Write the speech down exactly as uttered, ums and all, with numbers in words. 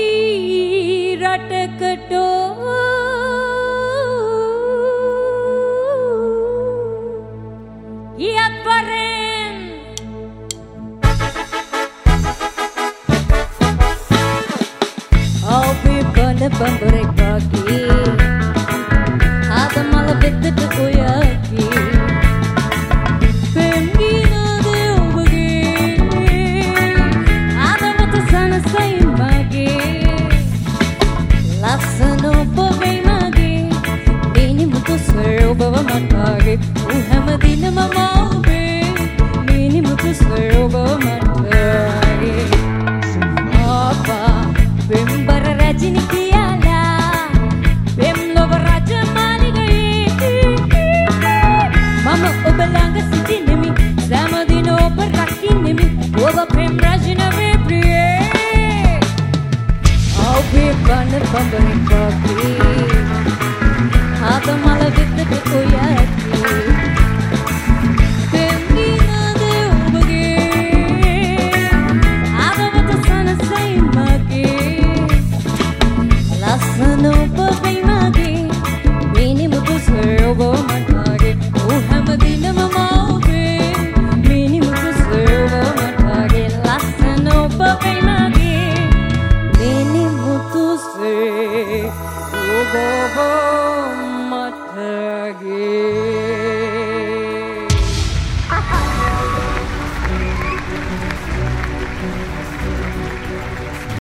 රටකට ගියත් වරෙන් අපි බඳ බඹරෙක් වගේ ආද මල වෙද්දට ඔයගේ පෙම්ගිනද ඔබගේ ආද මත සනසයි මගේ ලස්සන ඔබ වෙයි මගේ දිනි මුතු සර් ඔබව මතගේ ඌ හැමදිනම මව්බේ දිනි මුතු සර් ඔබව මතගේ ආපා පෙම්බර රජිනි කියලා පෙම් ලොව රජ මාලිගයේ මම ඔබ ළඟ සිටින්නෙමි සෑමදින ඔබ රකින්නෙමි ඔබ පෙම් රජින වේ ප්‍රියේ ඔබේ බඳ බඹරෙක් වගේ ආද මල වෙද්දට ඔයගේ පෙම්ගිනද ඔබගේ ආද මත සනසයි මගේ ලස්සන ඔබ වෙයි මගේ මිනි මුතු සර් ඔබ මතගේ ඌ හැමදිනම මව්බේ මිනි මුතු සර් ඔබ මතගේ ලස්සන ඔබ වෙයි මගේ මිනි මුතු සර් ඔබ මතගේ